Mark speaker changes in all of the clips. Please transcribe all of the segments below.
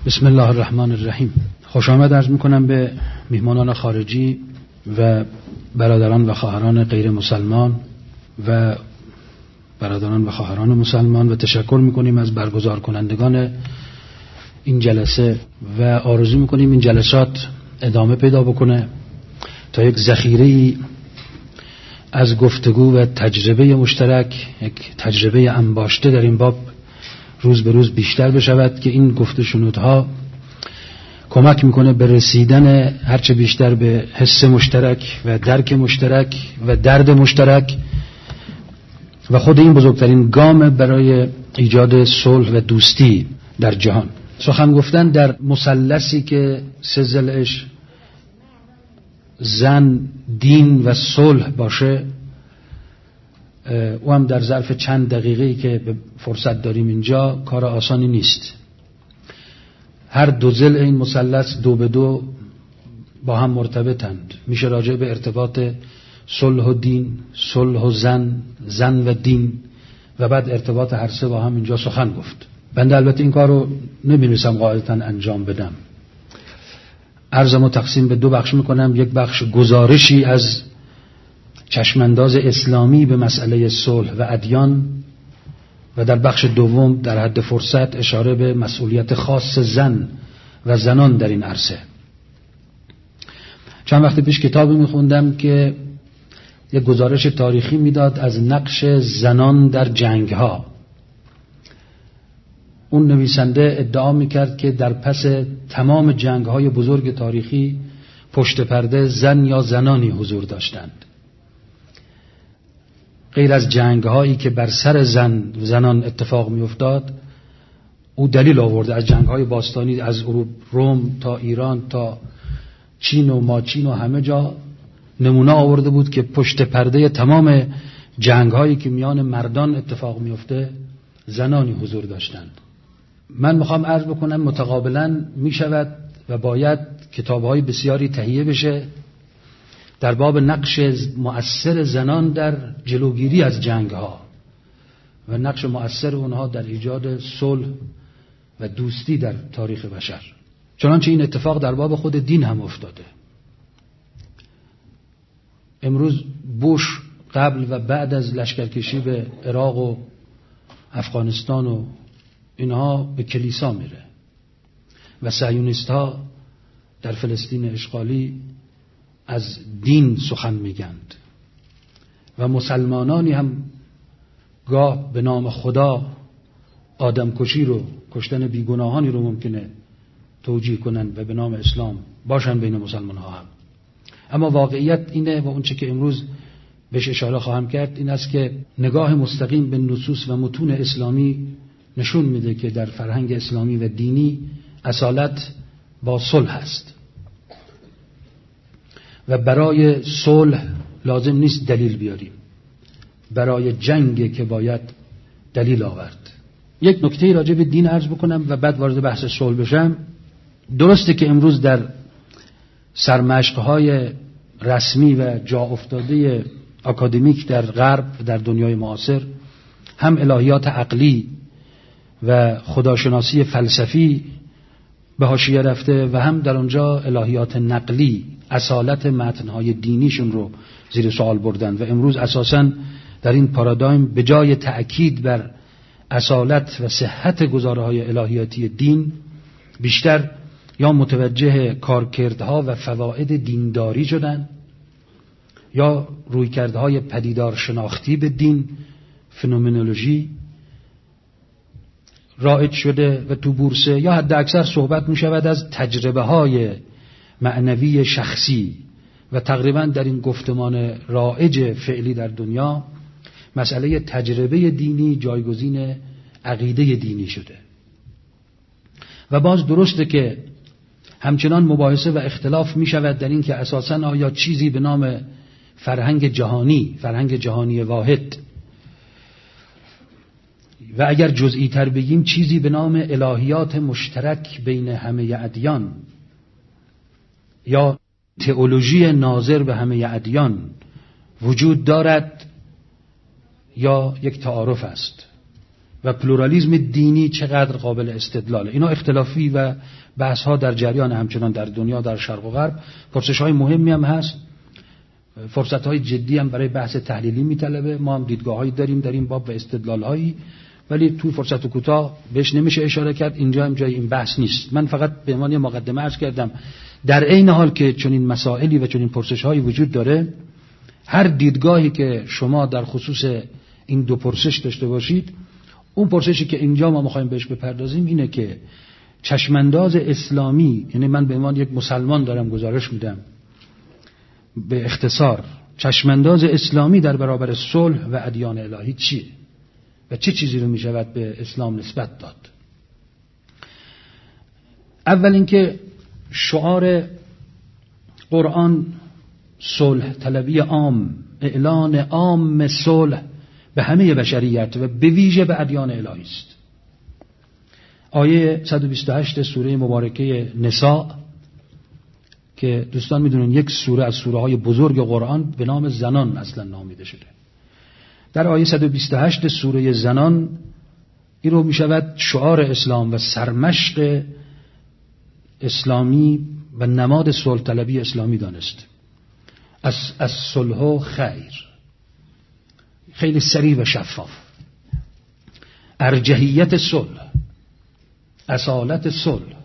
Speaker 1: بسم الله الرحمن الرحیم. خوش آمد عرض میکنم به میهمانان خارجی و برادران و خواهران غیر مسلمان و برادران و خواهران مسلمان و تشکر میکنیم از برگزار کنندگان این جلسه و آرزو میکنیم این جلسات ادامه پیدا بکنه تا یک ذخیره‌ای از گفتگو و تجربه مشترک، یک تجربه انباشته در این باب روز به روز بیشتر بشود که این گفت و شنودها کمک میکنه به رسیدن هرچه بیشتر به حس مشترک و درک مشترک و درد مشترک و خود این بزرگترین گام برای ایجاد صلح و دوستی در جهان. سخن گفتن در مثلثی که سه ضلعش زن، دین و صلح باشه، او هم در ظرف چند دقیقه‌ای که به فرصت داریم اینجا کار آسانی نیست. هر دو ضلع این مثلث دو به دو با هم مرتبطند. میشه راجع به ارتباط صلح و دین، صلح و زن، زن و دین و بعد ارتباط هر سه با هم اینجا سخن گفت. بنده البته این کار رو نمی‌نویسم قاعدتاً انجام بدم. عرضمو تقسیم به دو بخش میکنم. یک بخش گزارشی از چشمانداز اسلامی به مسئله صلح و ادیان و در بخش دوم در حد فرصت اشاره به مسئولیت خاص زن و زنان در این عرصه. چند وقت پیش کتابی میخوندم که یک گزارش تاریخی میداد از نقش زنان در جنگ‌ها. اون نویسنده ادعا میکرد که در پس تمام جنگ‌های بزرگ تاریخی پشت پرده زن یا زنانی حضور داشتند. غیر از جنگ‌هایی که بر سر زنان اتفاق می‌افتاد، او دلیل آورده از جنگ‌های باستانی، از روم تا ایران تا چین و ماچین و همه جا نمونه آورده بود که پشت پرده تمام جنگ‌هایی که میان مردان اتفاق می‌افته زنانی حضور داشتند. من میخوام عرض بکنم متقابلاً میشود و باید کتاب‌های بسیاری تهیه بشه در باب نقش مؤثر زنان در جلوگیری از جنگ‌ها و نقش مؤثر اونها در ایجاد صلح و دوستی در تاریخ بشر. چنانچه این اتفاق در باب خود دین هم افتاده. امروز بوش قبل و بعد از لشکرکشی به عراق و افغانستان و اینها به کلیسا میره و صهیونیست ها در فلسطین اشغالی از دین سخن میگند و مسلمانانی هم گاه به نام خدا آدمکشی رو، کشتن بیگناهانی رو ممکنه توجیه کنند و به نام اسلام باشن بین مسلمان ها هم. اما واقعیت اینه و اون چه که امروز بهش اشاره خواهم کرد این است که نگاه مستقیم به نصوص و متون اسلامی نشون میده که در فرهنگ اسلامی و دینی اصالت با صلح است و برای صلح لازم نیست دلیل بیاریم، برای جنگ که باید دلیل آورد. یک نکته راجع به دین عرض بکنم و بعد وارد بحث صلح بشم. درسته که امروز در سرمشق‌های رسمی و جا افتاده اکادمیک در غرب و در دنیای معاصر هم الهیات عقلی و خداشناسی فلسفی به حاشیه رفته و هم در اونجا الهیات نقلی، اصالت متن‌های دینیشون رو زیر سوال بردن و امروز اساساً در این پارادایم به جای تأکید بر اصالت و صحت گزاره‌های الهیاتی دین بیشتر یا متوجه کارکردها و فواید دینداری شدن یا رویکردهای پدیدار شناختی به دین، فنومنولوژی رایج شده و تو بورسه یا حد اکثر صحبت می شود از تجربه های معنوی شخصی و تقریبا در این گفتمان رایج فعلی در دنیا مسئله تجربه دینی جایگزین عقیده دینی شده. و باز درسته که همچنان مباحثه و اختلاف می شود در این که اساساً آیا چیزی به نام فرهنگ جهانی واحد و اگر جزئی تر بگیم چیزی به نام الهیات مشترک بین همه ادیان یا تئولوژی ناظر به همه ادیان وجود دارد یا یک تعارف است. و پلورالیسم دینی چقدر قابل استدلاله. اینا اختلافی و بحث ها در جریان، همچنان در دنیا، در شرق و غرب پرسش های مهمی هم هست، فرصت های جدی هم برای بحث تحلیلی میطلبه. ما هم دیدگاه هایی داریم در این باب و استدلال هایی، ولی توی فرصت کوتاه بهش نمیشه اشاره کرد. اینجا هم جای این بحث نیست. من فقط به عنوان مقدمه عرض کردم در عین حال که چنین مسائلی و چنین پرسش هایی وجود داره، هر دیدگاهی که شما در خصوص این دو پرسش داشته باشید، اون پرسشی که اینجا ما میخوایم بهش بپردازیم اینه که چشمانداز اسلامی، یعنی من به عنوان یک مسلمان دارم گزارش میدم به اختصار، چشمانداز اسلامی در برابر صلح و ادیان الهی چیه و چه چیزی رو میشود به اسلام نسبت داد. اول اینکه شعار قرآن صلح طلبی عام، اعلان عام صلح به همه بشریت و به ویژه به ادیان الهی است. آیه 128 سوره مبارکه نساء که دوستان میدونن یک سوره از سوره های بزرگ قرآن به نام زنان اصلا نامیده شده. در آیه 128 سوره زنان این رو میشود شعار اسلام و سرمشق اسلامی و نماد صلح طلبی اسلامی دانست. از صلح خیر، خیلی سریع و شفاف. ارجحیت صلح، اصالت صلح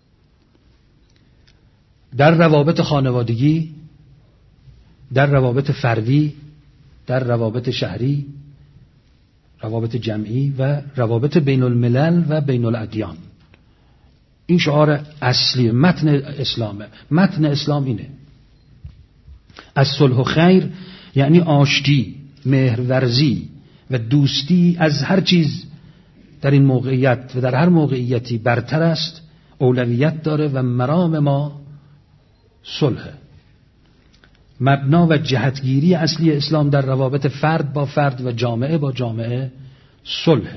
Speaker 1: در روابط خانوادگی، در روابط فردی، در روابط شهری، روابط جمعی و روابط بین الملل و بین الادیان. این شعار اصلی متن اسلامه. متن اسلام اینه: از صلح و خیر، یعنی آشتی، مهرورزی و دوستی از هر چیز در این موقعیت و در هر موقعیتی برتر است، اولویت داره و مرام ما صلح. مبنا و جهتگیری اصلی اسلام در روابط فرد با فرد و جامعه با جامعه صلح.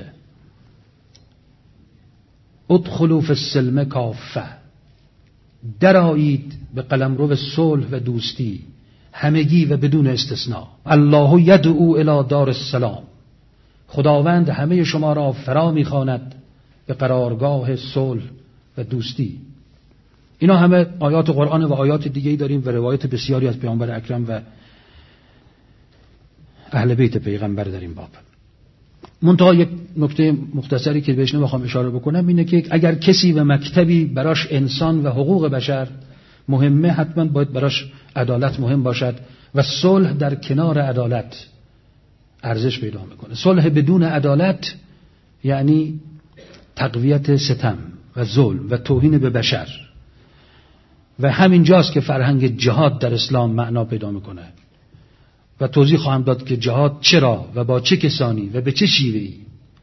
Speaker 1: ادخلوا فی السلم کافه، درآیید به قلمرو صلح و دوستی همگی و بدون استثناء. الله یدعو الی دار السلام، خداوند همه شما را فرا می‌خواند به قرارگاه صلح و دوستی. اینا همه آیات قرآن و آیات دیگه‌ای داریم و روایت بسیاری از پیامبر اکرم و اهل بیت پیغمبر در این باب. منتها یک نکته مختصری که بهش نمیخوام اشاره بکنم اینه که اگر کسی و مکتبی براش انسان و حقوق بشر مهمه، حتما باید براش عدالت مهم باشد و صلح در کنار عدالت ارزش پیدا میکنه. صلح بدون عدالت یعنی تقویت ستم و ظلم و توهین به بشر، و همینجاست که فرهنگ جهاد در اسلام معنا پیدا میکنه و توضیح خواهم داد که جهاد چرا و با چه کسانی و به چه شیوهی.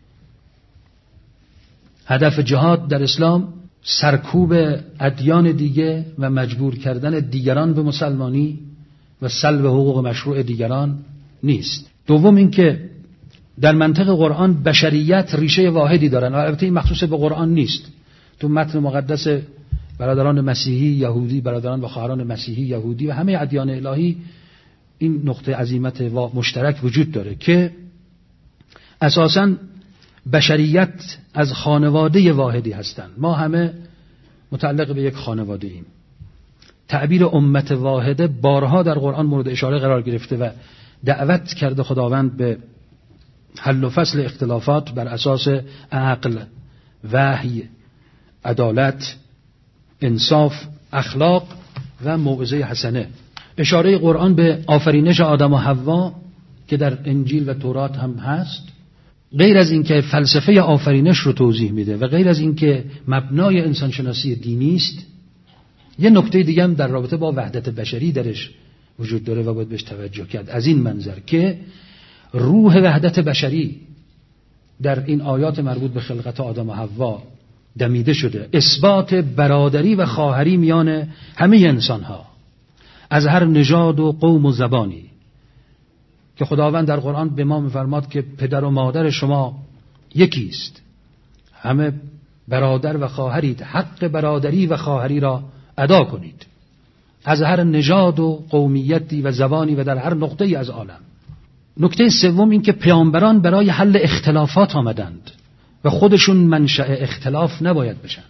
Speaker 1: هدف جهاد در اسلام سرکوب ادیان دیگه و مجبور کردن دیگران به مسلمانی و سلب حقوق مشروع دیگران نیست. دوم اینکه در منطق قرآن بشریت ریشه واحدی دارن، البته این مخصوص به قرآن نیست. تو متن مقدس برادران مسیحی یهودی، برادران و خواهران مسیحی یهودی و همه ادیان الهی این نقطه عظیمت و مشترک وجود داره که اساساً بشریت از خانواده واحدی هستند. ما همه متعلق به یک خانواده ایم. تعبیر امت واحده بارها در قرآن مورد اشاره قرار گرفته و دعوت کرده خداوند به حل و فصل اختلافات بر اساس عقل، وحی، عدالت، انصاف، اخلاق و موعظه حسنه. اشاره قرآن به آفرینش آدم و حوا که در انجیل و تورات هم هست، غیر از این که فلسفه آفرینش رو توضیح میده و غیر از این که مبنای انسانشناسی دینی است، یه نکته دیگه هم در رابطه با وحدت بشری درش وجود داره و باید بهش توجه کرد. از این منظر که روح وحدت بشری در این آیات مربوط به خلقت آدم و حوا دمیده شده. اثبات برادری و خواهری میان همه انسان ها از هر نژاد و قوم و زبانی، که خداوند در قرآن به ما می‌فرماد که پدر و مادر شما یکی است، همه برادر و خواهرید، حق برادری و خواهری را ادا کنید از هر نژاد و قومیتی و زبانی و در هر نقطه‌ای از عالم. نکته سوم این که پیامبران برای حل اختلافات آمدند و خودشون منشأ اختلاف نباید بشن.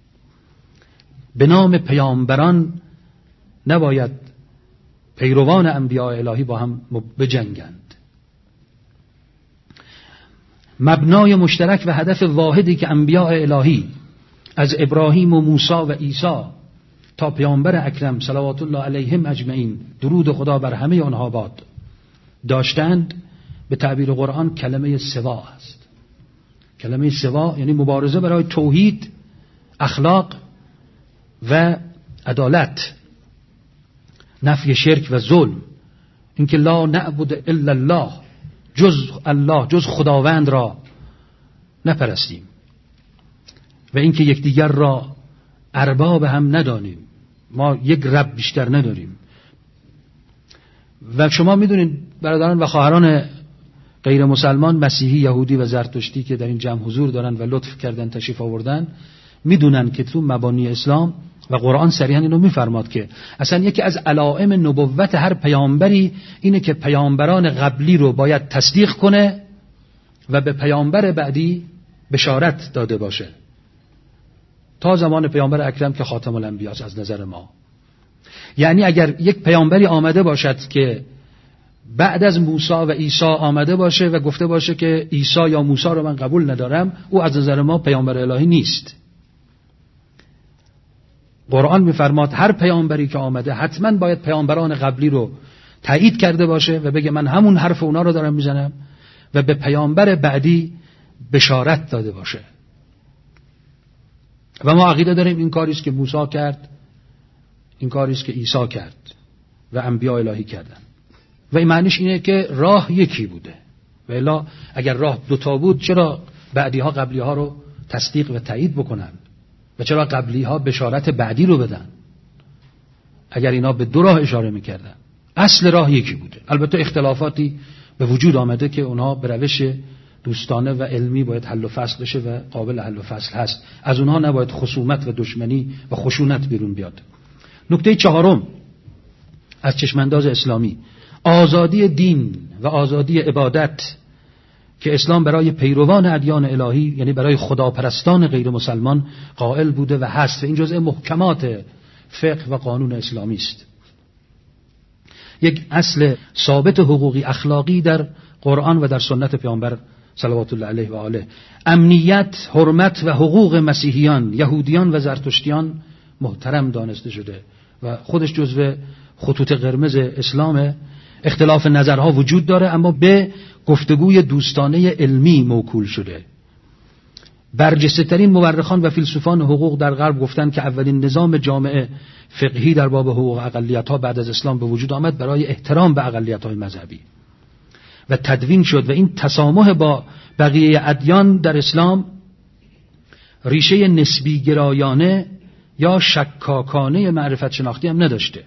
Speaker 1: به نام پیامبران نباید پیروان انبیاء الهی با هم بجنگند. مبنای مشترک و هدف واحدی که انبیاء الهی از ابراهیم و موسی و عیسی تا پیامبر اکرم صلوات الله علیهم اجمعین درود خدا بر همه آنها باد داشتند، به تعبیر قرآن کلمه سوا است. کلمه سوا یعنی مبارزه برای توحید، اخلاق و عدالت، نفی شرک و ظلم، اینکه لا نعبد الا الله، جز خداوند را نپرستیم، و اینکه یکدیگر را ارباب هم ندانیم، ما یک رب بیشتر نداریم. و شما میدونید برادران و خواهران غیر مسلمان، مسیحی، یهودی و زرتشتی که در این جمع حضور دارن و لطف کردن تشریف آوردن، میدونن که تو مبانی اسلام و قرآن صریحا اینو میفرماد که اصلا یکی از علائم نبوت هر پیامبری اینه که پیامبران قبلی رو باید تصدیق کنه و به پیامبر بعدی بشارت داده باشه، تا زمان پیامبر اکرم که خاتم الانبیا است از نظر ما. یعنی اگر یک پیامبری آمده باشد که بعد از موسی و عیسی آمده باشه و گفته باشه که عیسی یا موسی رو من قبول ندارم، او از نظر ما پیامبر الهی نیست. قرآن میفرماد هر پیامبری که آمده حتما باید پیامبران قبلی رو تایید کرده باشه و بگه من همون حرف اونا رو دارم میزنم، و به پیامبر بعدی بشارت داده باشه. و ما عقیده داریم این کاریست که موسی کرد، این کاریست که عیسی کرد و انبیاء الهی کردن. و این معنیش اینه که راه یکی بوده، و الا اگر راه دوتا بود چرا بعدی ها قبلی ها رو تصدیق و تایید بکنن و چرا قبلی ها بشارت بعدی رو بدن اگر اینا به دو راه اشاره میکردن؟ اصل راه یکی بوده. البته اختلافاتی به وجود آمده که اونها به روش دوستانه و علمی باید حل و فصل بشه و قابل حل و فصل هست، از اونها نباید خصومت و دشمنی و خشونت بیرون بیاد. نکته چهارم از چشمانداز اسلامی، آزادی دین و آزادی عبادت که اسلام برای پیروان ادیان الهی، یعنی برای خداپرستان غیر مسلمان قائل بوده و هست، و این جزء محکمات فقه و قانون اسلامی است. یک اصل ثابت حقوقی اخلاقی در قرآن و در سنت پیامبر صلوات الله علیه و آله. امنیت، حرمت و حقوق مسیحیان، یهودیان و زرتشتیان محترم دانسته شده و خودش جزو خطوط قرمز اسلامه. اختلاف نظرها وجود داره اما به گفتگوی دوستانه علمی موکول شده. برجسته‌ترین مورخان و فیلسوفان حقوق در غرب گفتند که اولین نظام جامعه فقهی در باب حقوق اقلیت‌ها بعد از اسلام به وجود آمد برای احترام به اقلیت‌های مذهبی و تدوین شد، و این تسامح با بقیه ادیان در اسلام ریشه نسبی گرایانه یا شکاکانه معرفت شناختی هم نداشته.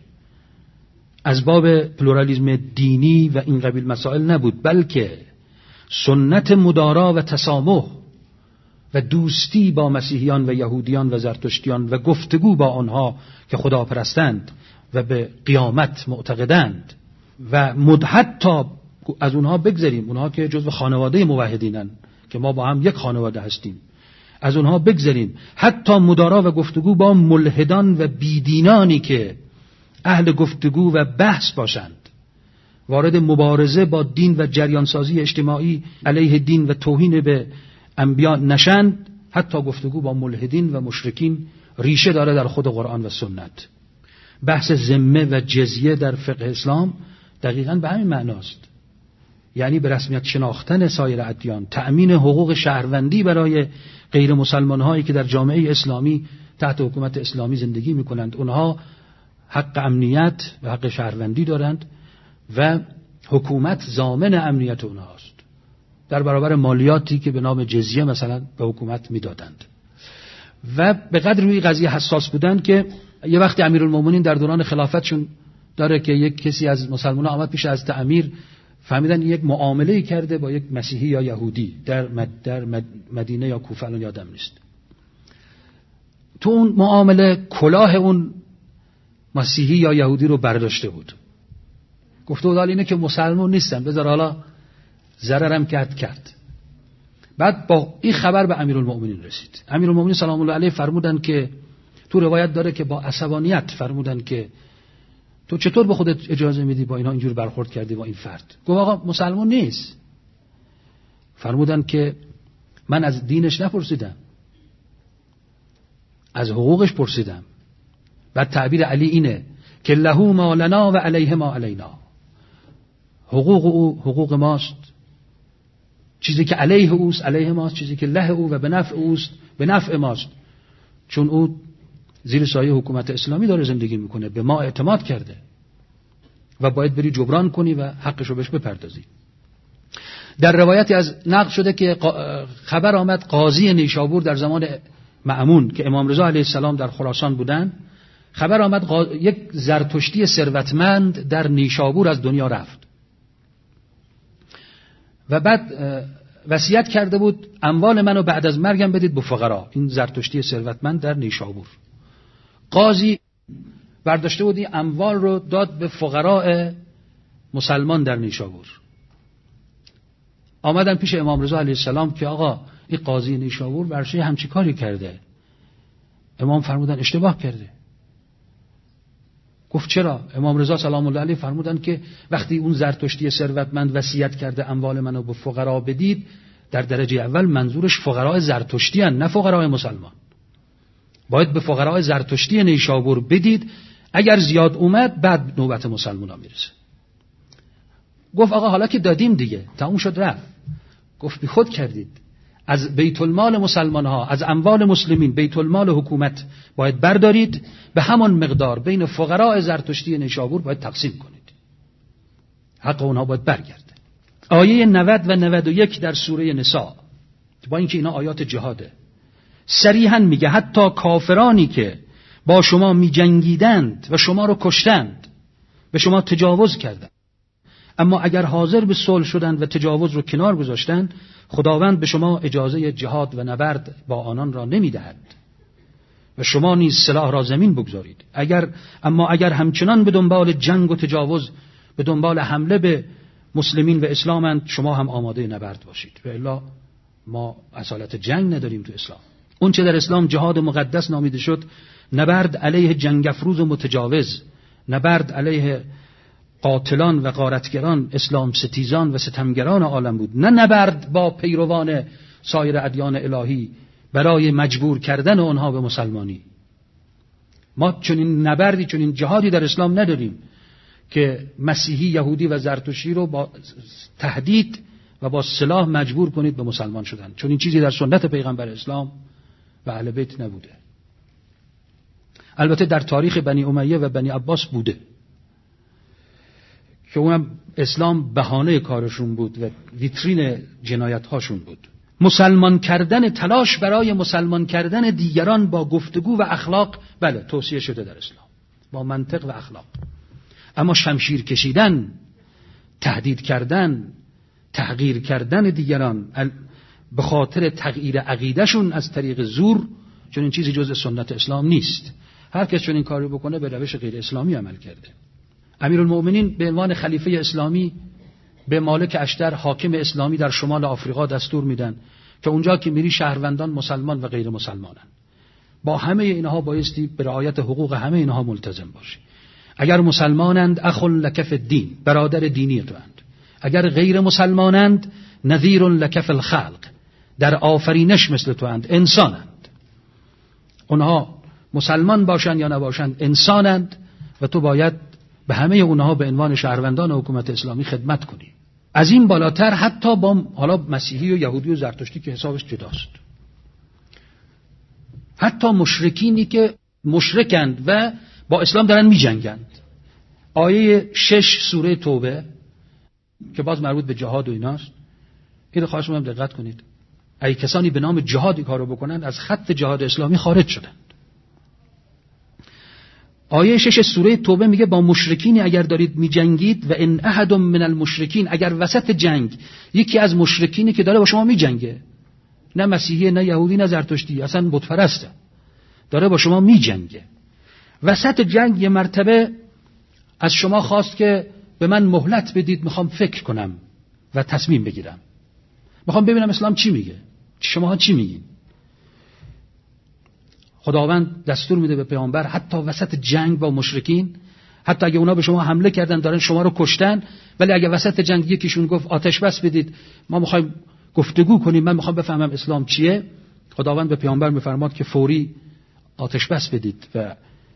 Speaker 1: از باب پلورالیسم دینی و این قبیل مسائل نبود، بلکه سنت مدارا و تسامح و دوستی با مسیحیان و یهودیان و زرتشتیان و گفتگو با آنها که خداپرستند و به قیامت معتقدند و حتی از اونها بگذریم، اونها که جزو خانواده موحدینن که ما با هم یک خانواده هستیم، از اونها بگذریم، حتی مدارا و گفتگو با ملحدان و بیدینانی که اهل گفتگو و بحث باشند، وارد مبارزه با دین و جریانسازی اجتماعی علیه دین و توهین به انبیا نشند، حتی گفتگو با ملحدین و مشرکین ریشه داره در خود قرآن و سنت. بحث ذمه و جزیه در فقه اسلام دقیقاً به همین معناست، یعنی به رسمیت شناختن سایر ادیان، تأمین حقوق شهروندی برای غیر مسلمان هایی که در جامعه اسلامی تحت حکومت اسلامی زندگی می کنند. اونها حق امنیت و حق شهروندی دارند و حکومت ضامن امنیت اونهاست در برابر مالیاتی که به نام جزیه مثلا به حکومت میدادند. و به قدر روی قضیه حساس بودند که یه وقتی امیرالمومنین در دوران خلافتشون داره که یک کسی از مسلمانان آمد پیش از امیر، فهمیدن یک معامله کرده با یک مسیحی یا یهودی در مدینه یا کوفه، الان یادم نیست. تو اون معامله کلاه اون مسیحی یا یهودی رو برداشته بود، گفته بود حالا اینه که مسلمان نیستن، بذار حالا ضررم کرد. بعد با این خبر به امیرالمؤمنین رسید. امیرالمؤمنین سلام الله علیه فرمودن که تو روایت داره که با عصبانیت فرمودن که تو چطور به خودت اجازه میدی با اینا اینجور برخورد کردی با این فرد؟ گفت آقا مسلمان نیست. فرمودن که من از دینش نپرسیدم، از حقوقش پرسیدم. بعد تعبیر علی اینه که له ما لنا و علیه ما علینا. حقوق او حقوق ماست، چیزی که علیه اوست علیه ماست، چیزی که له او و به نفع اوست به نفع ماست، چون او زیر سایه حکومت اسلامی داره زندگی میکنه، به ما اعتماد کرده و باید بری جبران کنی و حقشو بهش بپردازی. در روایتی از نقل شده که خبر آمد قاضی نیشابور در زمان مأمون که امام رضا علیه السلام در خراسان بودن، خبر آمد یک زرتشتی ثروتمند در نیشابور از دنیا رفت و بعد وصیت کرده بود اموال منو بعد از مرگم بدید به فقرا. این زرتشتی ثروتمند در نیشابور، قاضی برداشته بود این اموال رو داد به فقراء مسلمان در نیشابور. آمدن پیش امام رضا علیه السلام که آقا این قاضی نیشابور برشه همچی کاری کرده. امام فرمودن اشتباه کرده. گفت چرا؟ امام رضا سلام الله علیه فرمودن که وقتی اون زرتشتی ثروتمند وصیت کرده اموال منو به فقرا بدید، در درجه اول منظورش فقراء زرتشتی هستند، نه فقراء مسلمان. باید به فقراء زرتشتی نیشابور بدید، اگر زیاد اومد بعد نوبت مسلمونا میرسه. گفت آقا حالا که دادیم دیگه تموم شد رفت. گفت بی خود کردید، از بیت المال مسلمان ها، از اموال مسلمین بیت المال حکومت باید بردارید، به همان مقدار بین فقراء زرتشتی نیشابور باید تقسیم کنید، حق اونها باید برگرده. آیه 90 و 91 در سوره نساء، با اینکه اینا آیات جهاده، صریحاً میگه حتی کافرانی که با شما میجنگیدند و شما رو کشتند، به شما تجاوز کردند، اما اگر حاضر به صلح شدند و تجاوز رو کنار گذاشتند، خداوند به شما اجازه جهاد و نبرد با آنان را نمیدهد و شما نیز سلاح را زمین بگذارید. اگر همچنان به دنبال جنگ و تجاوز، به دنبال حمله به مسلمین و اسلامند، شما هم آماده نبرد باشید. و الا ما اصالت جنگ نداریم تو اسلام. اون چه در اسلام جهاد مقدس نامیده شد، نبرد علیه جنگ افروز و متجاوز، نبرد علیه قاتلان و غارتگران، اسلام ستیزان و ستمگران عالم بود، نه نبرد با پیروان سایر ادیان الهی برای مجبور کردن اونها به مسلمانی. ما چنین نبردی، چنین جهادی در اسلام نداریم که مسیحی، یهودی و زرتشتی رو با تهدید و با سلاح مجبور کنید به مسلمان شدن. چون این چیزی در سنت پیغمبر اسلام و اهل بیت نبوده. البته در تاریخ بنی امیه و بنی عباس بوده که اونم اسلام بهانه کارشون بود و ویترین جنایت هاشون بود. مسلمان کردن، تلاش برای مسلمان کردن دیگران با گفتگو و اخلاق، بله توصیه شده در اسلام، با منطق و اخلاق. اما شمشیر کشیدن، تهدید کردن، تحقیر کردن دیگران به خاطر تغییر عقیدهشون از طریق زور، چون این چیزی جزء سنت اسلام نیست. هر کس چون این کاری بکنه به روش غیر اسلامی عمل کرده. امیرالمؤمنین به عنوان خلیفه اسلامی به مالک اشتر، حاکم اسلامی در شمال آفریقا دستور میدن که اونجا که میری شهروندان مسلمان و غیر مسلمانن. با همه اینها بایستی به رعایت حقوق همه اینها ملتزم باشی. اگر مسلمانند اخ لک فی الدین، برادر دینی توند. اگر غیر مسلمانند نذیر لک فی الخلق، در آفرینش مثل توند، انسانند. اونها مسلمان باشند یا نباشند انسانند و تو باید به همه اونها به عنوان شهروندان حکومت اسلامی خدمت کنی. از این بالاتر حتی با حالا مسیحی و یهودی و زرتشتی که حسابش جداست، حتی مشرکینی که مشرکند و با اسلام دارن می جنگند. آیه 6 سوره توبه که باز مربوط به جهاد و ایناست، این رو خواهش می‌کنم دقت کنید. ای کسانی به نام جهاد کارو بکنند از خط جهاد اسلامی خارج شدند. آیه 6 سوره توبه میگه با مشرکینی اگر دارید میجنگید و ان احد من المشرکین، اگر وسط جنگ یکی از مشرکینی که داره با شما میجنگه، نه مسیحی نه یهودی نه زرتشتی، اصلا بت پرسته، داره با شما میجنگه، وسط جنگ یه مرتبه از شما خواست که به من مهلت بدید، میخوام فکر کنم و تصمیم بگیرم، میخوام ببینم اسلام چی میگه. شماها چی میگین؟ خداوند دستور میده به پیامبر حتی وسط جنگ با مشرکین، حتی اگه اونا به شما حمله کردن دارن شما رو کشتن، ولی اگه وسط جنگ یکیشون گفت آتش بس بدید، ما میخوایم گفتگو کنیم، من میخوام بفهمم اسلام چیه، خداوند به پیامبر میفرماد که فوری آتش بس بدید و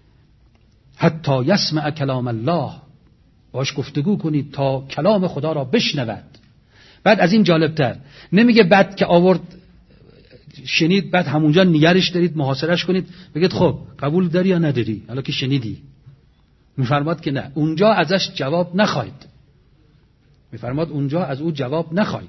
Speaker 1: حتی یسمع کلام الله، باش گفتگو کنید تا کلام خدا را بشنود. بعد از این جالبتر نمیگه بعد که آورد شنید بعد همونجا نگرش دارید محاصرش کنید بگید خب قبول داری یا نداری حالا که شنیدی. میفرماد که نه، اونجا ازش جواب نخواید، میفرماد اونجا از او جواب نخواید،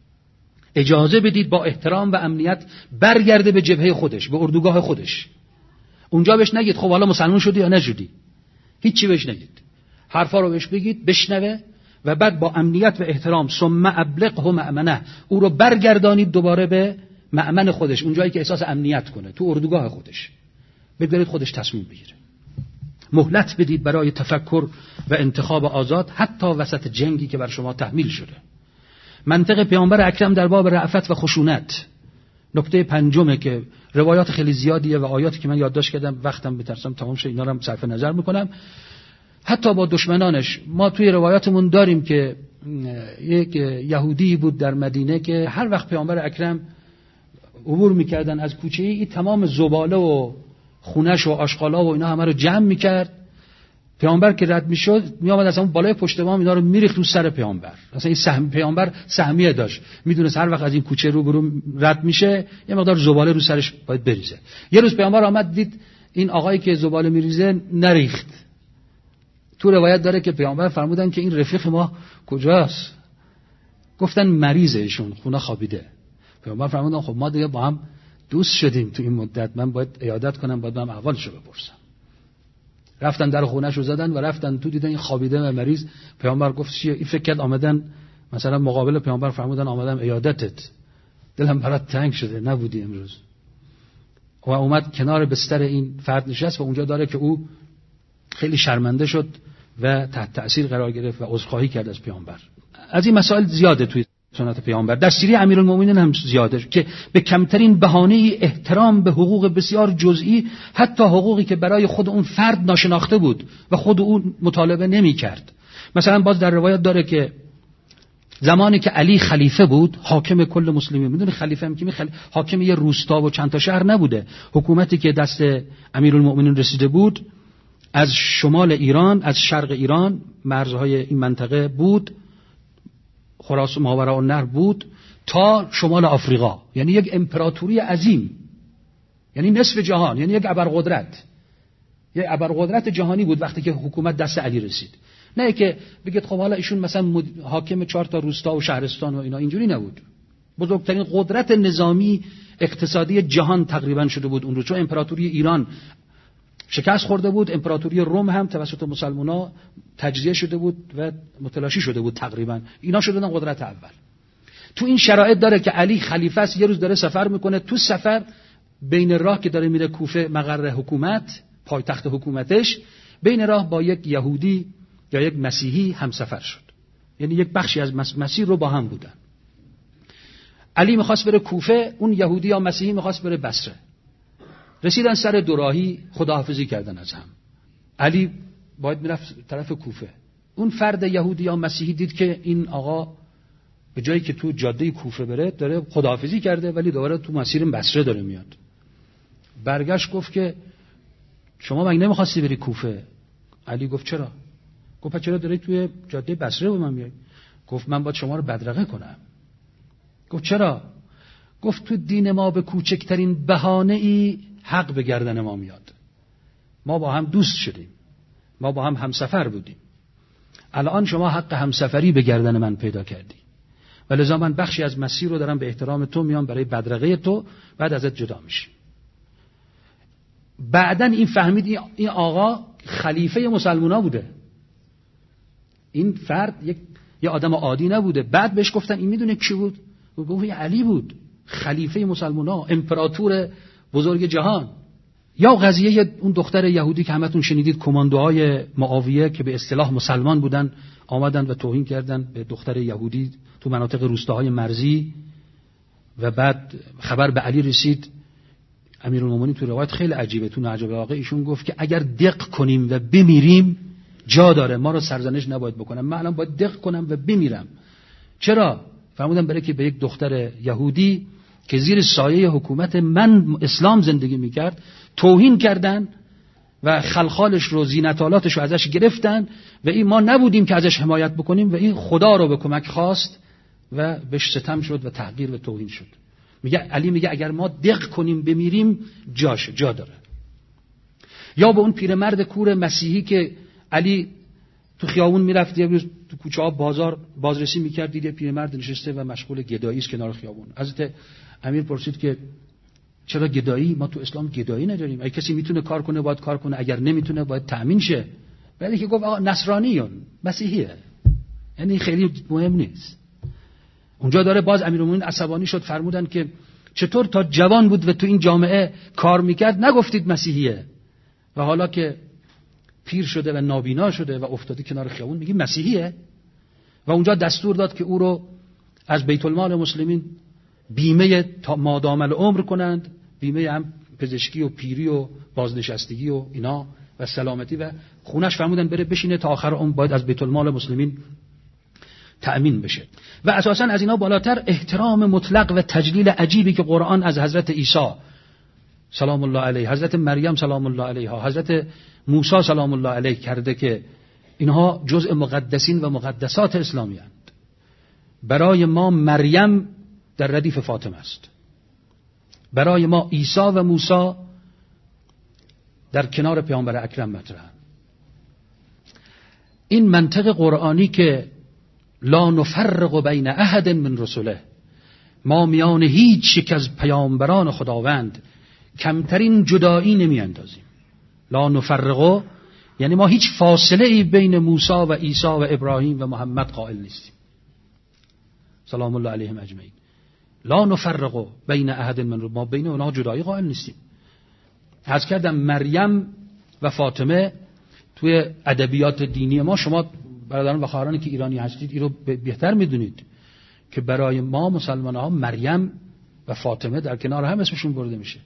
Speaker 1: اجازه بدید با احترام و امنیت برگرده به جبهه خودش، به اردوگاه خودش. اونجا بهش نگید خب حالا مسلمان شدی یا نشدی، هیچی بهش نگید، حرفا رو بهش بگید بشنوه و بعد با امنیت و احترام ثم ابلغه مأمنه، او رو برگردانید دوباره به مأمن خودش، اونجایی که احساس امنیت کنه، تو اردوگاه خودش، بذارید خودش تصمیم بگیره. مهلت بدید برای تفکر و انتخاب آزاد حتی وسط جنگی که بر شما تحمیل شده. منطق پیامبر اکرم در باب رأفت و خشونت. نکته پنجمه که روایات خیلی زیادیه و آیاتی که من یادداشت کردم وقتم بترسم تمام شه اینا رو هم صرف نظر میکنم. حتی با دشمنانش ما توی روایاتمون داریم که یک یهودی بود در مدینه که هر وقت پیامبر اکرم عبور میکردن از کوچه ای تمام زباله و خونش و آشغالا و اینا همه رو جمع میکرد. پیامبر که رد میشد میآمد اصلا بالای پشت بام اینا رو میریخت رو سر پیامبر. اصلا این پیامبر سهمیه داشت، میدونست هر وقت از این کوچه رو رد میشه یه مقدار زباله رو سرش باید بریزه. یه روز پیامبر آمد دید این آقایی که زباله میریزه نریخت. تو روایت داره که پیامبر فرمودن که این رفیق ما کجاست؟ گفتن مریضه، ایشون خونه خوابیده. پیامبر فرمودن خب ما دیگه با هم دوست شدیم تو این مدت، من باید عیادت کنم، باید من احوالشو بپرسم. رفتن در خونه‌ش رو زدن و رفتن تو دیدن این خوابیده و مریض. پیامبر گفت چیه؟ این فکر کرد آمدن مثلا مقابل پیامبر فرمودن آمدم عیادتت، دلم برات تنگ شده نبودی امروز. و اومد کنار بستر این فرد نشست و اونجا داره که او خیلی شرمنده شد و تحت تأثیر قرار گرفت و عذرخواهی کرد از پیامبر. از این مسائل زیاده توی سنت پیامبر. در سیره امیرالمومنین هم زیاده که به کمترین بهانه احترام به حقوق بسیار جزئی، حتی حقوقی که برای خود اون فرد ناشناخته بود و خود اون مطالبه نمی کرد. مثلا باز در روایت داره که زمانی که علی خلیفه بود، حاکم کل مسلمین، میدونی خلیفه هم که حاکم یه روستا و چند تا شهر نبوده. حکومتی که دست امیرالمومنین رسیده بود از شمال ایران، از شرق ایران، مرزهای این منطقه بود، خراسان ماوراءالنهر بود تا شمال آفریقا، یعنی یک امپراتوری عظیم، یعنی نصف جهان، یعنی یک ابرقدرت، یک ابرقدرت جهانی بود وقتی که حکومت دست علی رسید. نه که بگید خب حالا ایشون مثلا حاکم 4 تا روستا و شهرستان و اینا، اینجوری نبود. بزرگترین قدرت نظامی اقتصادی جهان تقریبا شده بود اون رو، چون امپراتوری ایران شکست خورده بود، امپراتوری روم هم توسط مسلمان‌ها تجزیه شده بود و متلاشی شده بود تقریبا. اینا شدن قدرت اول. تو این شرایط داره که علی خلیفه است، یه روز داره سفر میکنه، تو سفر بین راه که داره میره کوفه مقر حکومت، پایتخت حکومتش، بین راه با یک یهودی یا یک مسیحی همسفر شد، یعنی یک بخشی از مسیر رو با هم بودن. علی میخواست بره کوفه، اون یهودی یا مسیحی میخواست بره بصره. رسیدن سر دوراهی خداحافظی کردن از هم. علی باید میرفت طرف کوفه. اون فرد یهودی یا مسیحی دید که این آقا به جایی که تو جاده کوفه بره داره خداحافظی کرده ولی دوباره تو مسیر بصره داره میاد. برگشت گفت که شما مگه نمیخواستی بری کوفه؟ علی گفت چرا؟ گفت چرا داری توی جاده بصره با من میای؟ گفت من باید شما رو بدرقه کنم. گفت چرا؟ گفت تو دین ما به کوچکترین بهانه‌ای حق به گردن ما میاد. ما با هم دوست شدیم، ما با هم همسفر بودیم، الان شما حق همسفری به گردن من پیدا کردی و لذا من بخشی از مسیر رو دارم به احترام تو میام برای بدرقه تو، بعد ازت جدا میشیم. بعدن این فهمید این آقا خلیفه مسلمونا بوده، این فرد یه آدم عادی نبوده. بعد بهش گفتن این میدونه کی بود؟ گفت علی بود، خلیفه مسلمونا، امپراتور بزرگ جهان. یا قضیه اون دختر یهودی که همتون شنیدید، کماندوهای معاویه که به اصطلاح مسلمان بودن آمدن و توهین کردن به دختر یهودی تو مناطق روستاهای مرزی و بعد خبر به علی رسید. امیرالمومنین تو روایت خیلی عجیبه، تو نهج البلاغه ایشون گفت که اگر دق کنیم و بمیریم جا داره، ما رو سرزنش نباید بکنم، من الان باید دق کنم و بمیرم. چرا؟ فرمودن برای که به یک دختر یهودی که زیر سایه حکومت من اسلام زندگی میکرد توهین کردن و خلخالش رو، زینتالاتش رو ازش گرفتن و این ما نبودیم که ازش حمایت بکنیم و این خدا رو به کمک خواست و بهش ستم شد و تحقیر و توهین شد. میگه علی میگه اگر ما دق کنیم بمیریم جا داره. یا به اون پیرمرد کور مسیحی که علی تو خیابون میرفت، یه روز تو کوچه ها بازار بازرسی میکرد، دید یه پیرمرد نشسته و مشغول گدایی است کنار خیابون. حضرت امیر پرسید که چرا گدایی؟ ما تو اسلام گدایی نداریم، اگه کسی میتونه کار کنه باید کار کنه، اگر نمیتونه باید تأمین شه. ولی که گفت آقا نصرانیون، مسیحیه، یعنی خیلی مهم نیست. اونجا داره باز امیرالمومنین عصبانی شد، فرمودن که چطور تا جوان بود و تو این جامعه کار میکرد نگفتید مسیحیه و حالا که پیر شده و نابینا شده و افتاده کنار خیابون میگی مسیحیه؟ و اونجا دستور داد که او رو از بیت المال مسلمین بیمه تا مادام العمر کنند، بیمه هم پزشکی و پیری و بازنشستگی و اینا و سلامتی، و خونش فرمودن بره بشینه تا آخر عمر باید از بیت المال مسلمین تأمین بشه. و اساساً از اینا بالاتر احترام مطلق و تجلیل عجیبی که قرآن از حضرت عیسی سلام الله علیه، حضرت مریم سلام الله علیها، حضرت موسی سلام الله علیه کرده که اینها جزء مقدسین و مقدسات اسلامی هستند. برای ما مریم در ردیف فاطمه است، برای ما عیسی و موسی در کنار پیامبر اکرم مطرحند. این منطق قرآنی که لا نفرق بین احد من رسله، ما میان هیچ یک از پیامبران خداوند کمترین جدایی نمی اندازیم. لا نفرق یعنی ما هیچ فاصله ای بین موسی و عیسی و ابراهیم و محمد قائل نیستیم سلام الله علیهم اجمعین. لا نفرق بین احد من، ما بین اونها جدایی قائل نیستیم. عرض کردم مریم و فاطمه توی ادبیات دینی ما، شما برادران و خواهرانی که ایرانی هستید این رو بهتر میدونید که برای ما مسلمان ها مریم و فاطمه در کنار هم اسمشون برده میشه،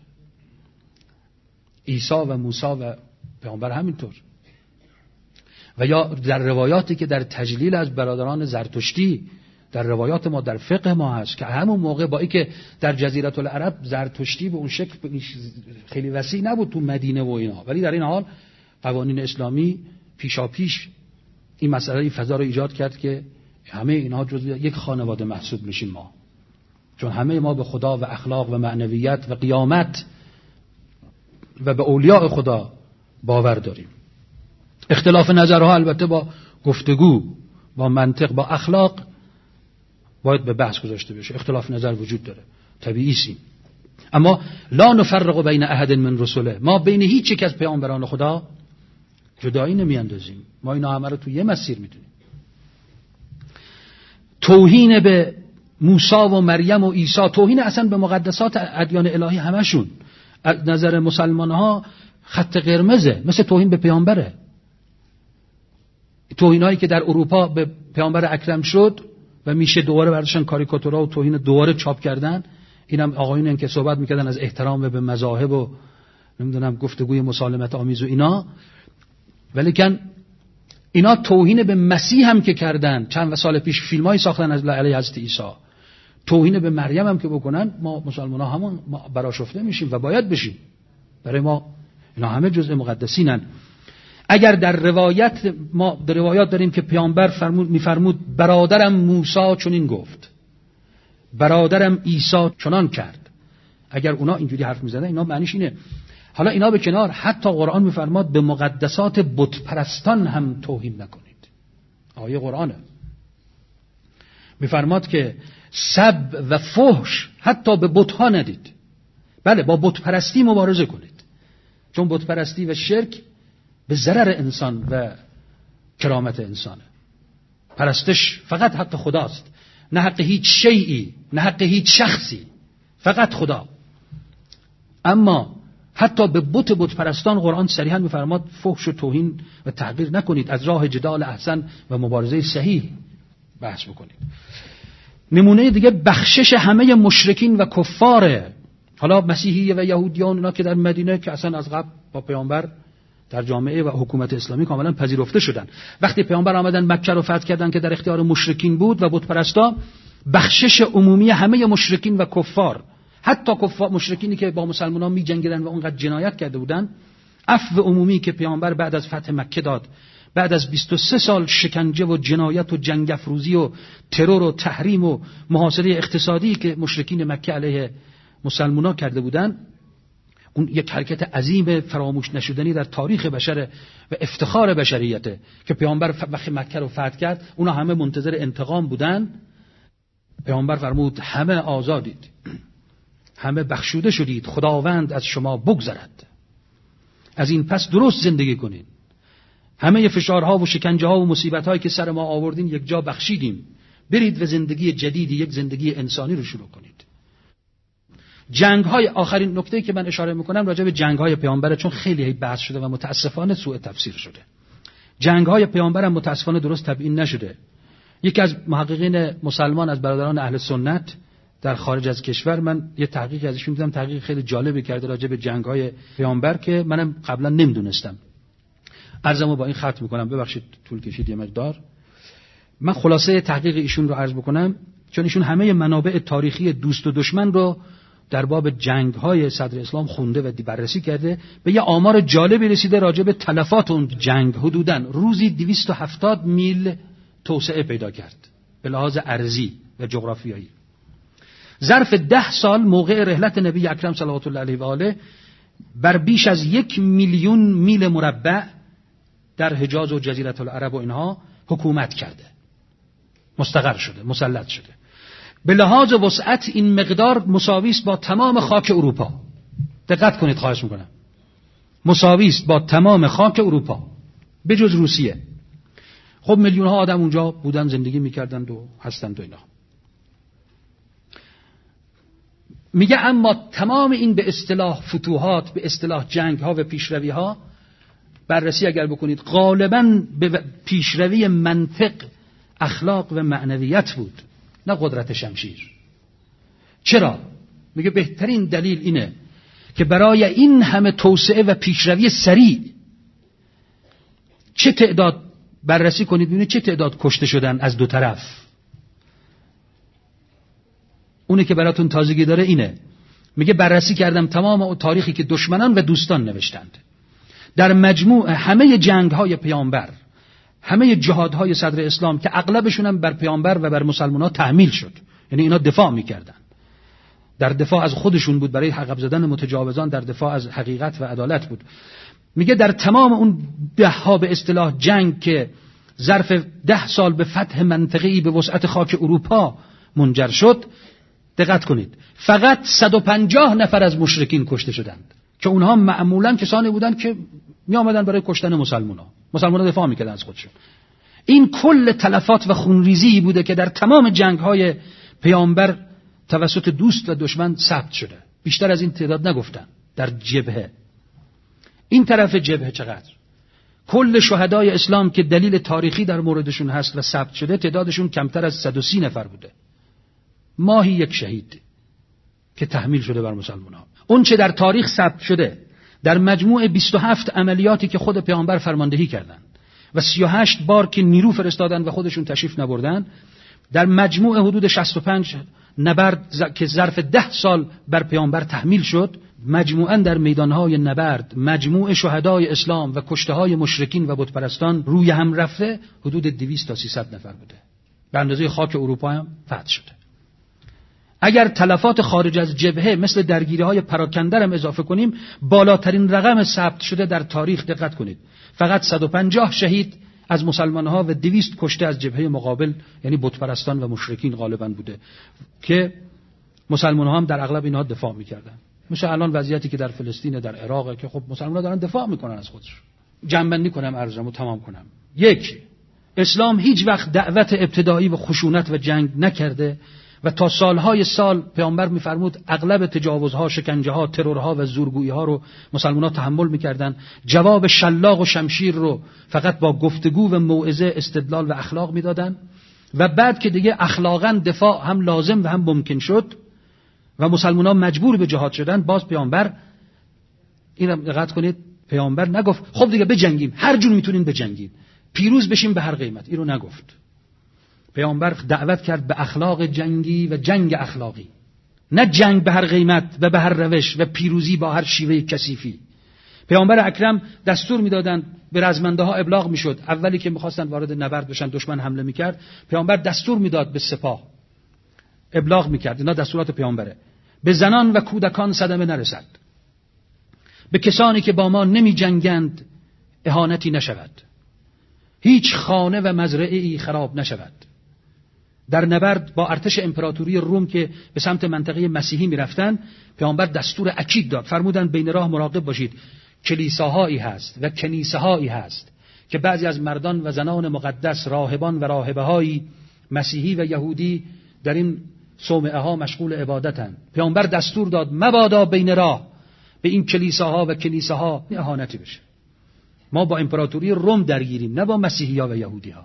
Speaker 1: عیسی و موسی و پیامبر همینطور. و یا در روایاتی که در تجلیل از برادران زرتشتی در روایات ما در فقه ما هست که همون موقع با اینکه در جزیره العرب زرتشتی به اون شکل خیلی وسیع نبود تو مدینه و اینا، ولی در این حال قوانین اسلامی پیشاپیش این مسئله فضا رو ایجاد کرد که همه اینها جزو یک خانواده محسوب میشیم ما، چون همه ما به خدا و اخلاق و معنویت و قیامت و به اولیاء خدا باور داریم. اختلاف نظرها البته با گفتگو، با منطق، با اخلاق باید به بحث گذاشته بشه. اختلاف نظر وجود داره، طبیعی است. اما لا نفرق بین احد من رسله، ما بین هیچ یک از پیامبران خدا جدایی نمیاندازیم. ما اینا همه رو تو یه مسیر میدونیم. توهین به موسی و مریم و عیسی، توهین اصلا به مقدسات ادیان الهی همشون از نظر مسلمان ها خط قرمزه، مثل توهین به پیامبره. توهینایی که در اروپا به پیامبر اکرم شد و میشه دوباره برداشتن کاریکاتورها و توهین دوباره چاپ کردن، اینم آقایون که صحبت میکردن از احترام به مذاهب و نمیدونم گفتگوی مسالمت آمیز و اینا، ولیکن اینا توهین به مسیح هم که کردن. چند سال پیش فیلمایی ساختن از علیه حضرت عیسی. توهین به مریم هم که بکنن، ما مسلمان‌ها همون برآشفته میشیم و باید بشیم. برای ما اینا همه جزء مقدسینن. اگر در روایت ما در روایات داریم که پیامبر میفرمود برادرم موسی چنین گفت، برادرم عیسی چنان کرد، اگر اونا اینجوری حرف میزنن اینا معنیش اینه. حالا اینا به کنار، حتی قرآن میفرماد به مقدسات بت پرستان هم توهین نکنید. آیه قرآنه میفرماد که سب و فحش حتی به بت‌ها ندید. بله، با بت پرستی مبارزه کنید، چون بت پرستی و شرک به ضرر انسان و کرامت انسانه. پرستش فقط حق خداست، نه حق هیچ شیئی، نه حق هیچ شخصی، فقط خدا. اما حتی به بت پرستان قرآن صریحا میفرماد فحش و توهین و تحقیر نکنید، از راه جدال احسن و مبارزه صحیح بحث بکنید. نمونه دیگه بخشش همه مشرکین و کفاره، حالا مسیحی و یهودیان اینا که در مدینه که اصلا از قبل با پیامبر در جامعه و حکومت اسلامی کاملا پذیرفته شدن. وقتی پیامبر آمدن مکه رو فتح کردن که در اختیار مشرکین بود و بت پرستا، بخشش عمومی همه مشرکین و کفار، حتی کفار مشرکینی که با مسلمانان می‌جنگیدن و اونقدر جنایت کرده بودن، عفو عمومی که پیامبر بعد از فتح مکه داد، بعد از 23 سال شکنجه و جنایت و جنگ افروزی و ترور و تحریم و محاصره اقتصادی که مشرکین مکه علیه مسلمانان کرده بودن، اون یک حرکت عظیم فراموش نشدنی در تاریخ بشر و افتخار بشریته که پیامبر وقتی مکه رو فتح کرد اونا همه منتظر انتقام بودن. پیامبر فرمود همه آزادید، همه بخشوده شدید، خداوند از شما بگذرد، از این پس درست زندگی کنید، همه فشارها و شکنجه‌ها و مصیبت‌هایی که سر ما آوردین یک جا بخشیدیم، برید و زندگی جدیدی، یک زندگی انسانی رو شروع کنید. جنگ‌های آخرین نکته‌ای که من اشاره می‌کنم راجع به جنگ‌های پیامبره، چون خیلی بحث شده و متأسفانه سوء تفسیر شده. جنگ‌های پیامبر هم متأسفانه درست تبیین نشده. یکی از محققین مسلمان از برادران اهل سنت در خارج از کشور، من یه تحقیقی ازشون دیدم، تحقیق خیلی جالبی کرده راجع به جنگ‌های پیامبر که منم قبلا نمی‌دونستم. عرضمو با این ختم می‌کنم، ببخشید طول کشید یه مقدار. من خلاصه تحقیق ایشون رو عرض بکنم، چون ایشون همه منابع تاریخی دوست و دشمن رو در باب جنگ‌های صدر اسلام خونده و بررسی کرده. به یه آمار جالبی رسیده راجع به تلفات اون جنگ. حدوداً روزی 270 میل توسعه پیدا کرد به لحاظ ارضی و جغرافیایی. ظرف 10 سال موقع رحلت نبی اکرم صلوات الله علیه و آله بر بیش از 1 میلیون میل مربع در حجاز و جزیره العرب و اینها حکومت کرده، مستقر شده، مسلط شده. به لحاظ وسعت این مقدار مساوی است با تمام خاک اروپا. دقت کنید خواهش میکنم، مساوی است با تمام خاک اروپا به جز روسیه. خب میلیون ها آدم اونجا بودن، زندگی میکردند و هستند و اینا. میگه اما تمام این به اصطلاح فتوحات، به اصطلاح جنگ ها و پیشروی ها، بررسی اگر بکنید غالباً به پیشروی منطق، اخلاق و معنویت بود، نه قدرت شمشیر. چرا؟ میگه بهترین دلیل اینه که برای این همه توسعه و پیشروی سریع چه تعداد، بررسی کنید ببینید چه تعداد کشته شدن از دو طرف. اونه که براتون تازگی داره اینه. میگه بررسی کردم تمام تاریخی که دشمنان و دوستان نوشتند، در مجموع همه جنگ‌های پیامبر، همه جهادهای صدر اسلام که اغلبشون هم بر پیامبر و بر مسلمان‌ها تحمیل شد، یعنی اینا دفاع می‌کردن، در دفاع از خودشون بود، برای عقب زدن متجاوزان در دفاع از حقیقت و عدالت بود. میگه در تمام اون 10 ها به اصطلاح جنگ که ظرف 10 سال به فتح منطقه‌ای به وسعت خاک اروپا منجر شد، دقت کنید فقط 150 نفر از مشرکین کشته شدند که اونها معمولاً کسانی بودند که می آمدن برای کشتن مسلمان‌ها دفاع می‌کردن از خودشون. این کل تلفات و خونریزی بوده که در تمام جنگ‌های پیامبر توسط دوست و دشمن ثبت شده. بیشتر از این تعداد نگفتن. در جبهه، این طرف جبهه چقدر؟ کل شهدای اسلام که دلیل تاریخی در موردشون هست و ثبت شده، تعدادشون کمتر از 130 نفر بوده. ماهی یک شهید که تحمیل شده بر مسلمان‌ها. اون چه در تاریخ ثبت شده در مجموع 27 عملیاتی که خود پیامبر فرماندهی کردند و 38 بار که نیرو فرستادن و خودشون تشریف نبردن، در مجموع حدود 65 نبرد که ظرف 10 سال بر پیامبر تحمیل شد، مجموعاً در میدانهای نبرد مجموع شهدای اسلام و کشته‌های مشرکین و بتپرستان روی هم رفته حدود 200 تا 300 نفر بوده. به اندازه خاک اروپا هم فتح شده. اگر تلفات خارج از جبهه مثل درگیری‌های پراکنده هم اضافه کنیم، بالاترین رقم ثبت شده در تاریخ، دقت کنید، فقط 150 شهید از مسلمان‌ها و 200 کشته از جبهه مقابل، یعنی بتپرستان و مشرکین غالباً بوده که مسلمان‌ها هم در اغلب اینها دفاع می‌کردن. مثل الان وضعیتی که در فلسطین، در عراق، که خب مسلمان‌ها دارن دفاع می‌کنن از خودشون. جمع‌بندی کنم عرضمو تمام کنم. 1. اسلام هیچ وقت دعوت ابتدایی و خشونت و جنگ نکرده و تا سالهای سال پیامبر می‌فرمود اغلب تجاوزها، شکنجه‌ها، ترورها و زورگویی‌ها رو مسلمان‌ها تحمل می‌کردند. جواب شلاق و شمشیر رو فقط با گفتگو و موعظه، استدلال و اخلاق می‌دادند و بعد که دیگه اخلاقاً دفاع هم لازم و هم ممکن شد و مسلمانان مجبور به جهاد شدن، باز پیامبر، اینم دقت کنید، پیامبر نگفت خب دیگه بجنگیم، هر جور میتونین بجنگید، پیروز بشیم به هر قیمت، اینو نگفت. پیامبر دعوت کرد به اخلاق جنگی و جنگ اخلاقی، نه جنگ به هر قیمت و به هر روش و پیروزی با هر شیوه کثیفی. پیامبر اکرم دستور میدادن، به رزمنده ها ابلاغ میشد، اولی که میخواستن وارد نبرد بشن دشمن حمله میکرد، پیامبر دستور میداد به سپاه، ابلاغ میکرد، اینا دستورات پیامبره، به زنان و کودکان صدمه نرسد، به کسانی که با ما نمی جنگند اهانتی نشود، هیچ خانه و مزرعه‌ای خراب نشود. در نبرد با ارتش امپراتوری روم که به سمت منطقه مسیحی می رفتن، پیامبر دستور اکید داد، فرمودند بین راه مراقب باشید، کلیساهایی هست و کنیسه‌هایی هست که بعضی از مردان و زنان مقدس، راهبان و راهبه‌های مسیحی و یهودی در این صومعه ها مشغول عبادتند. پیامبر دستور داد مبادا بین راه به این کلیساها و کنیسه‌ها اهانتی بشه. ما با امپراتوری روم درگیریم، نه با مسیحی‌ها و یهودی‌ها.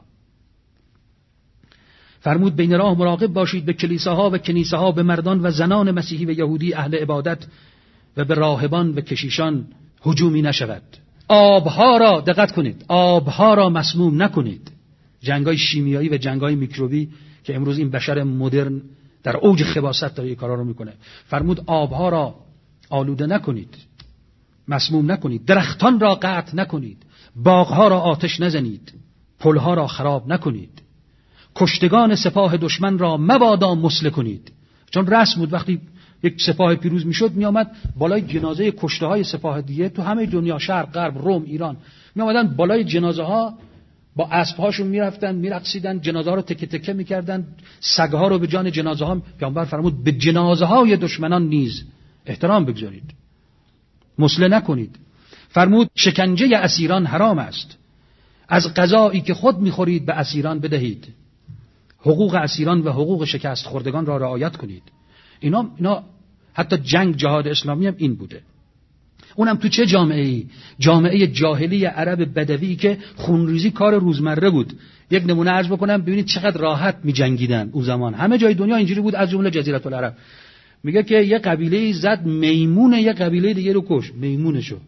Speaker 1: فرمود بین راه مراقب باشید، به کلیساها و کنیسه‌ها، به مردان و زنان مسیحی و یهودی اهل عبادت و به راهبان و کشیشان هجومی نشود. آبها را دقت کنید، آبها را مسموم نکنید. جنگ‌های شیمیایی و جنگ‌های میکروبی که امروز این بشر مدرن در اوج خباثت داره این کارا رو میکنه، فرمود آبها را آلوده نکنید، مسموم نکنید، درختان را قطع نکنید، باغها را آتش نزنید، پلها را خراب نکنید، کشتگان سپاه دشمن را مبادا مسله کنید. چون رسم بود وقتی یک سپاه پیروز میشد میآمد بالای جنازه کشته های سپاه دیگه تو همه دنیا، شرق، غرب، روم، ایران، میآمدن بالای جنازه ها با اسب هاشون میرفتن، میرقصیدن، جنازه ها رو تکه تکه میکردن، سگ ها رو به جان جنازه ها. پیامبر فرمود به جنازه های دشمنان نیز احترام بگذارید، مسله نکنید. فرمود شکنجه اسیران حرام است، از غذایی که خود میخورید به اسیران بدهید، حقوق اسیران و حقوق شکست خوردگان را رعایت کنید. اینا حتی جنگ جهاد اسلامی هم این بوده. اونم تو چه جامعه‌ای؟ جامعه جاهلی عرب بدوی که خونریزی کار روزمره بود. یک نمونه عرض بکنم ببینید چقدر راحت می‌جنگیدن اون زمان. همه جای دنیا اینجوری بود از جمله جزیره العرب. میگه که یه قبیله زد میمون یه قبیله دیگه رو کشت، میمونشو.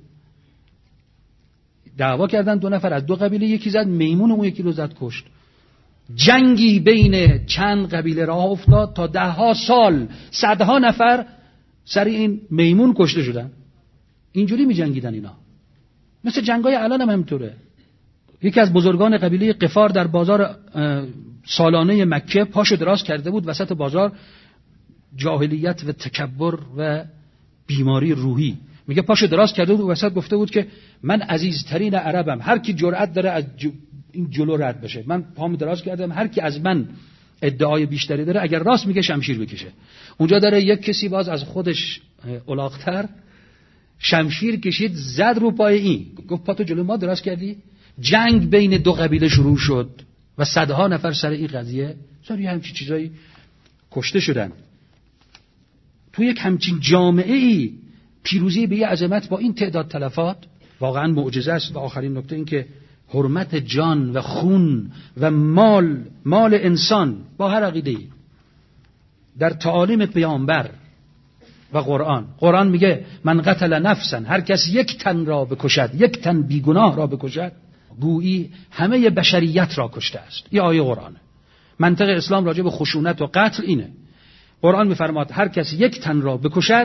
Speaker 1: دعوا کردن دو نفر از دو قبیله، یکی زد میمون اون یکی رو زد کشت. جنگی بین چند قبیله راه افتاد تا ده‌ها سال صدها نفر سر این میمون کشته شدن. اینجوری می‌جنگیدن اینا. مثل جنگای الان هم همینطوره. یکی از بزرگان قبیله قفار در بازار سالانه مکه پاشو دراز کرده بود وسط بازار، جاهلیت و تکبر و بیماری روحی. میگه پاشو دراز کرده بود وسط گفته بود که من عزیزترین عربم، هر کی جرأت داره از این جلو رد بشه. من پامو دراز کردم، هر کی از من ادعای بیشتری داره اگر راست میگه شمشیر بکشه. اونجا داره یک کسی باز از خودش الاغ‌تر شمشیر کشید زد رو پای این، گفت پاتو جلو ما دراز کردی. جنگ بین دو قبیله شروع شد و صدها نفر سر این قضیه سر یه همچین چیزایی کشته شدن. تو یک همچین جامعه‌ای پیروزی به یه عظمت با این تعداد تلفات واقعا معجزه است. و آخرین نکته این که حرمت جان و خون و مال انسان با هر عقیده‌ای در تعالیم پیامبر و قرآن میگه من قتل نفسا، هر کس یک تن را بکشد، یک تن بیگناه را بکشد، گویی همه بشریت را کشته است. این آیه قرآنه. منطق اسلام راجع به خشونت و قتل اینه. قرآن میفرماد هر کس یک تن را بکشد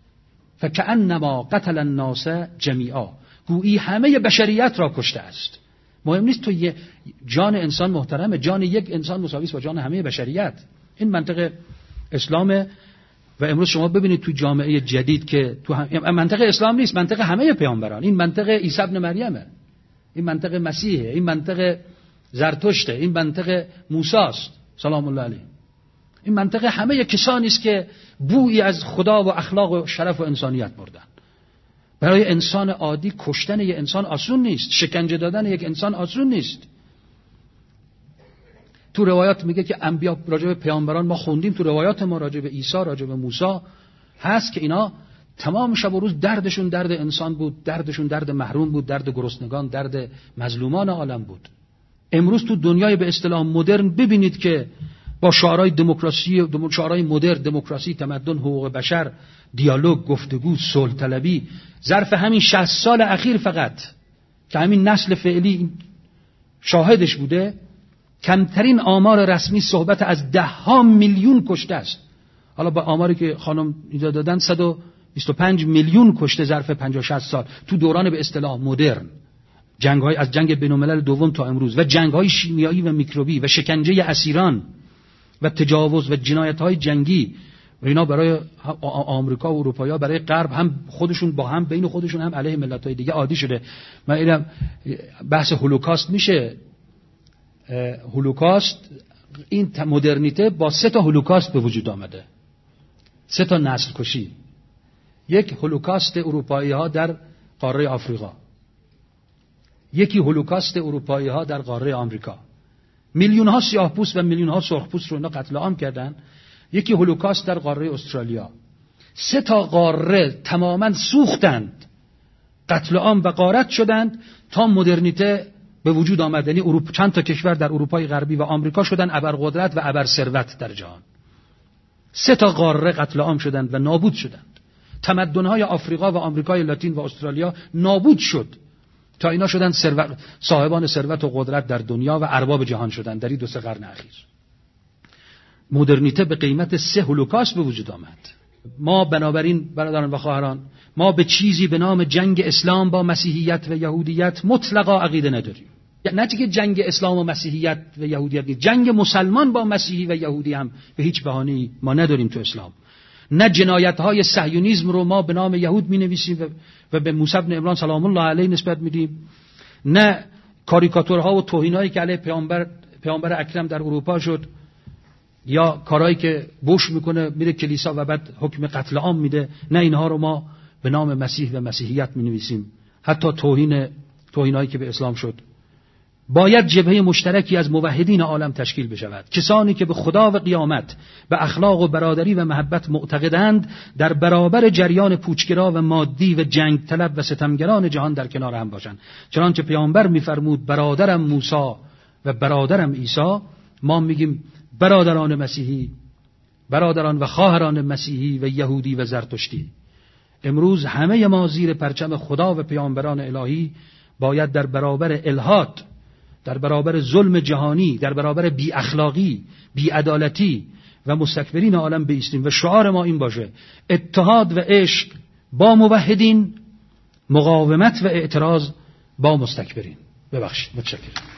Speaker 1: فکأنما قتل الناس جمیعا، گویی همه بشریت را کشته است. مهم نیست تو یه جان انسان محترمه، جان یک انسان مساوی است با جان همه بشریت. این منطق اسلامه. و امروز شما ببینید تو جامعه جدید که تو منطق اسلام نیست، منطق همه پیامبران، این منطق عیسی ابن مریمه، این منطق مسیحه، این منطق زرتشته، این منطق موسی است سلام الله علیه. این منطق همه کسانی است که بویی از خدا و اخلاق و شرف و انسانیت بردن. برای انسان عادی کشتن یک انسان آسون نیست، شکنجه دادن یک انسان آسون نیست. تو روایات میگه که انبیا راجع به پیامبران ما خوندیم، تو روایات ما راجع به عیسی، راجع به موسی هست که اینا تمام شب و روز دردشون درد انسان بود، دردشون درد محروم بود، درد گرسنگان، درد مظلومان عالم بود. امروز تو دنیای به اصطلاح مدرن ببینید که با شعارهای دموکراسی، شعارهای مدرن، دموکراسی، تمدن، حقوق بشر، دیالوگ، گفتگو، صلح طلبی، ظرف همین 60 سال اخیر فقط که همین نسل فعلی شاهدش بوده، کمترین آمار رسمی صحبت از 10 میلیون کشته است. حالا با آماری که خانم اینجا دادن 125 میلیون کشته ظرف 50-60 سال تو دوران به اصطلاح مدرن، جنگ‌های از جنگ بین‌الملل دوم تا امروز و جنگ‌های شیمیایی و میکروبی و شکنجه اسیران و تجاوز و جنایت‌های جنگی و اینا برای آمریکا و اروپایا، برای غرب هم خودشون با هم بین خودشون هم علیه ملت‌های دیگه عادی شده. من اینم بحث هولوکاست میشه. هولوکاست، این مدرنیته با 3 تا هولوکاست به وجود آمده، 3 تا نسل کشی. یک هولوکاست اروپایی‌ها در قاره آفریقا، یکی هولوکاست اروپایی‌ها در قاره آمریکا، میلیون‌ها سیاه‌پوست و میلیون‌ها سرخپوست رو اینا قتل عام کردن. یکی هولوکاست در قاره استرالیا. 3 تا قاره تماماً سوختند، قتل عام و غارت شدند تا مدرنیته به وجود آمد. یعنی اروپا، چند تا کشور در اروپای غربی و آمریکا شدن ابرقدرت و ابرثروت در جهان. 3 تا قاره قتل عام شدند و نابود شدند. تمدن‌های آفریقا و آمریکای لاتین و استرالیا نابود شد تا اینا شدن صاحبان ثروت و قدرت در دنیا و ارباب جهان شدند در این 2-3 قرن اخیر. مدرنیته به قیمت 3 هولوکاست به وجود آمد. ما بنابراین برادران و خواهران، ما به چیزی به نام جنگ اسلام با مسیحیت و یهودیت مطلقا عقیده نداریم. نه که جنگ اسلام و مسیحیت و یهودیت، جنگ مسلمان با مسیحی و یهودی هم به هیچ بهانه‌ای ما نداریم تو اسلام. نه جنایت‌های صهیونیسم رو ما به نام یهود می‌نویسیم و به موسی بن عمران سلام الله علیه نسبت میدیم، نه کاریکاتورها و توهینایی که علیه پیامبر اکرم در اروپا شد، یا کارهایی که بوش میکنه میره کلیسا و بعد حکم قتل عام میده، نه اینها رو ما به نام مسیح و مسیحیت می‌نویسیم. حتی توهینایی که به اسلام شد. باید جبهه مشترکی از موحدین عالم تشکیل بشود، کسانی که به خدا و قیامت، به اخلاق و برادری و محبت معتقدند، در برابر جریان پوچگرا و مادی و جنگ طلب و ستمگران جهان در کنار هم باشند. چنانچه پیامبر می‌فرمود برادرم موسی و برادرم عیسی، ما میگیم برادران مسیحی، برادران و خواهران مسیحی و یهودی و زرتشتی. امروز همه ما زیر پرچم خدا و پیامبران الهی باید در برابر الحاد، در برابر ظلم جهانی، در برابر بی اخلاقی، بی عدالتی و مستکبرین عالم بایستیم و شعار ما این باشه: اتحاد و عشق با موحدین، مقاومت و اعتراض با مستکبرین. ببخشید، متشکرم.